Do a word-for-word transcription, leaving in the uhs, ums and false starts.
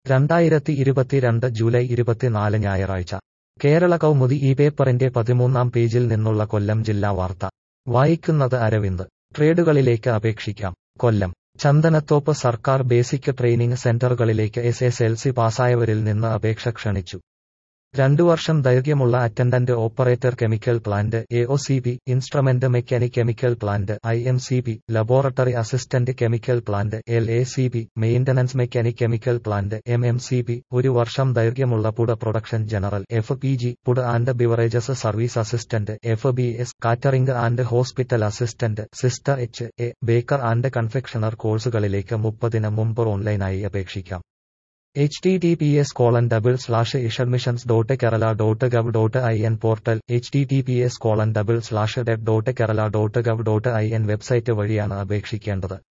രണ്ടായിരത്തി ഇരുപത്തിരണ്ട് ജൂലൈ ഇരുപത്തിനാല് ഞായറാഴ്ച കേരള കൗമുദി ഈ പേപ്പറിന്റെ പതിമൂന്നാം പേജിൽ നിന്നുള്ള കൊല്ലം ജില്ലാ വാർത്ത വായിക്കുന്നത് അരവിന്ദ്. ട്രേഡുകളിലേക്ക് അപേക്ഷിക്കാം. കൊല്ലം ചന്ദനത്തോപ്പ് സർക്കാർ ബേസിക് ട്രെയിനിംഗ് സെന്ററുകളിലേക്ക് എസ് എസ് എൽ സി പാസ്സായവരിൽ നിന്ന് അപേക്ഷ ക്ഷണിച്ചു. രണ്ടു വർഷം ദൈർഘ്യമുള്ള attendant operator chemical plant A O C P, instrument mechanic chemical plant I M C P, laboratory assistant chemical plant L A C P, maintenance mechanic chemical plant M M C P, ഒരു വർഷം ദൈർഘ്യമുള്ള food production general F P G, food and beverages service assistant F B S, catering and hospital assistant sister H A, baker and confectioner കോഴ്സുകളിലേക്ക് മുപ്പതിന് മുമ്പ് ഓൺലൈനായി അപേക്ഷിക്കാം. H T T P S colon double slash admissions dot Kerala dot gov dot I N portal H T T P S colon double slash deb dot Kerala dot gov dot I N website വഴിയാണ് അപേക്ഷിക്കേണ്ടത്.